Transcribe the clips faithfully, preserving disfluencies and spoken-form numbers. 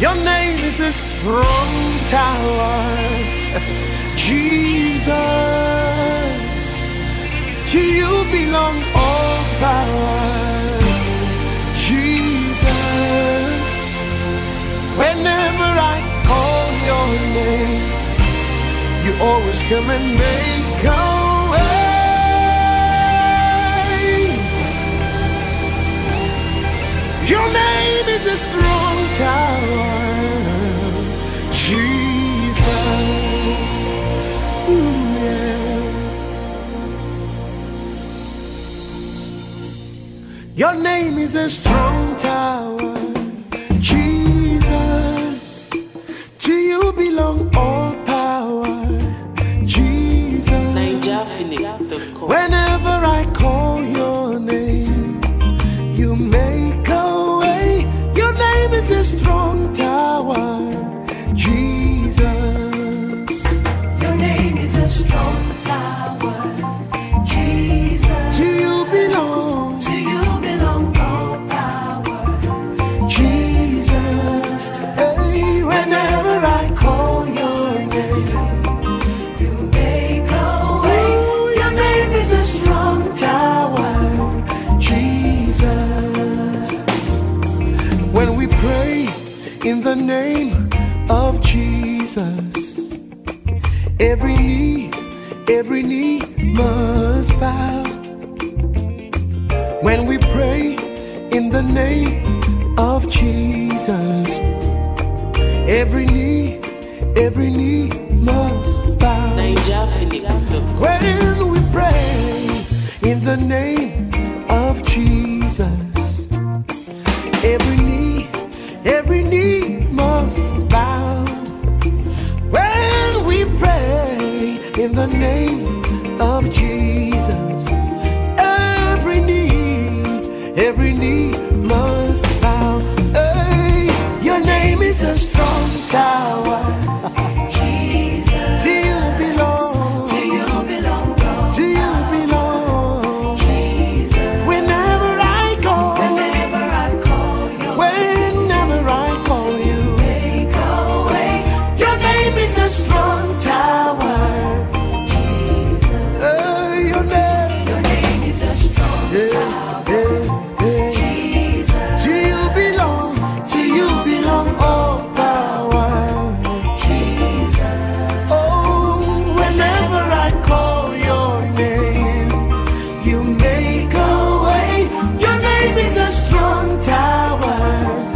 Your name is a strong tower, Jesus. To you belong all power, Jesus. Whenever I call your name, you always come and make a way. Your name is a strong tower, Jesus. Ooh, yeah. Your name is a strong tower, Jesus. To you belong all power, Jesus. Niger Phoenix dot com. Whenever I call your name, you make a way. Your name is a strong tower, Jesus. Your name is a strong tower, Jesus. To you belong, To you belong all power, Jesus. Hey, whenever I call your name, you make a way. your name is a strong tower, Jesus. When we pray in the name of Jesus, every knee, every knee must bow. When we pray in the name of Jesus, every knee, every knee must bow. Niger Phoenix dot com. When we pray in the name of Jesus, every knee, every knee must bow. When we pray in the name of Jesus, every knee, every knee must bow. Hey, your name is a strong tower. Jesus. To you belong, To you belong all to you belong. Jesus. Whenever I call, Whenever I call you, whenever I call you, make a way. your name is a strong tower. Jesus. Hey, your name, Your name is a strong hey, tower, hey, hey. Jesus. To you belong, to you belong all power. Jesus. Oh, whenever I call your name, you make a way. Your name is a strong tower,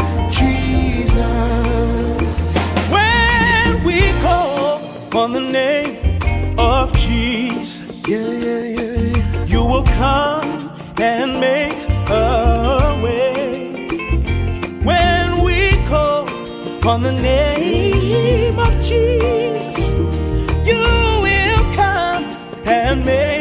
Jesus. When we call on the name of Jesus, Yeah, yeah, yeah. you will come and make a way. When we call on the name of Jesus, you will come and make